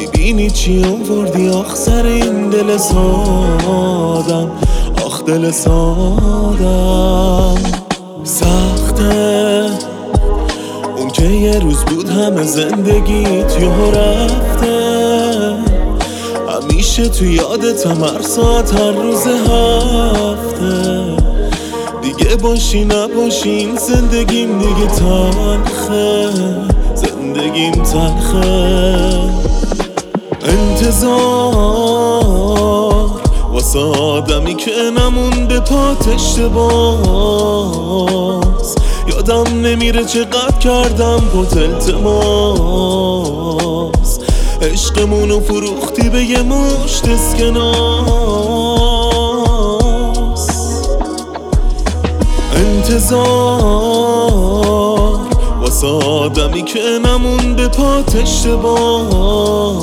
میبینی چی آوردی آخ سر این دل سادم، آخ دل سادم. سخته اون که یه روز بود همه زندگیت یهو رفته، همیشه تو یادتم هر ساعت هر روز هفته. دیگه باشی نباشی این زندگیم دیگه تلخه، زندگیم تلخه. انتظار واسه آدمی که نمونده پات اشتباس، یادم نمیره چقدر کردم پات التماس. عشقمونو فروختی به یه مشت اسکناس. انتظار واسه آدمی که نمونده پات اشتباس،